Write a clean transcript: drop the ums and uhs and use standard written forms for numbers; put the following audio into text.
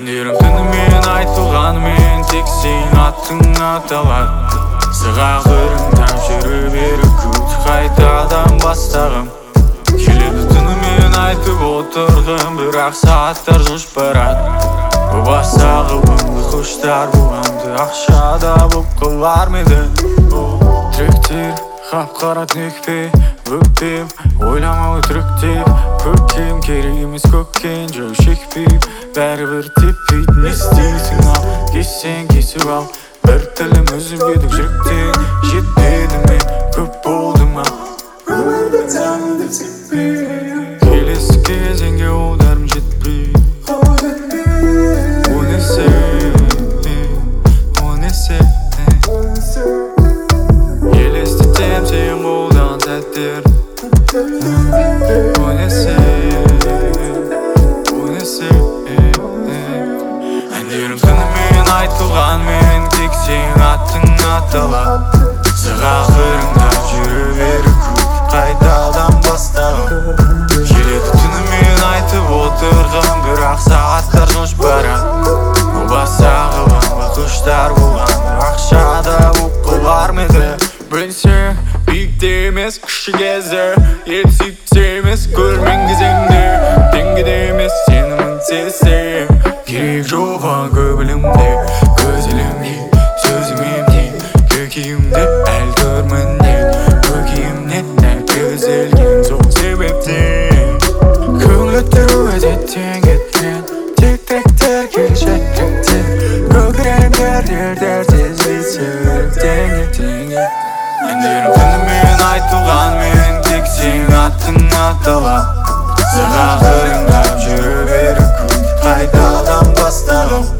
Әндерім түнімен айтылғанымен тек сен аттың аталады. Сығағырыңдан жүрі бері күт қайтадан бастағым келеді. Түнімен айтып отырдым, бірақ сағаттар жуш барады. Бастағы бұнды құштар бұғанды ақшада бұп қылар меді. Тректер қап-қара түнекпе өппем, ойламау түріктеп көкем керек емес көккен жау шекпейм, бәрібір теппейді. Не істейсің ал, кессең кесіп ал, бір тілім үзіп едік жүректен. Жетпеді ме, көп болды ма өмірді таңды теппей, келесі кезеңге олдарым жетпей. Елестетем сен болған сәттер, әндерім түнімен айтылғанмен тек сен аттың аталады. Сығағырыңда жүрі бері күт қайтадан бастағым келеді. Түнімен айтып отырғым, бірақ сағаттар жош барады. Бастағы баңға құштар болған ақшада бұп қылар меді. Білсең биікте емес кіші кезі, ел сүйіпте емес көрмен кезеңде, деңгеде емес сенімін сезсең, керек жоға көп ілімде, көз ілімде сөзім емден, көкейімді әл көрмінен, көкейімнен дәл көзілген сол себептен. Көңіл өттіру әдеттен кеткен, тек-тектер келешектен, көкіректер дердерсіз бейсіріктен ертеңге. Әндерім түнімен айтылғанмен тек сен аттың аталады. Сығағырыңда жүрі бері күт қайтадан бастағым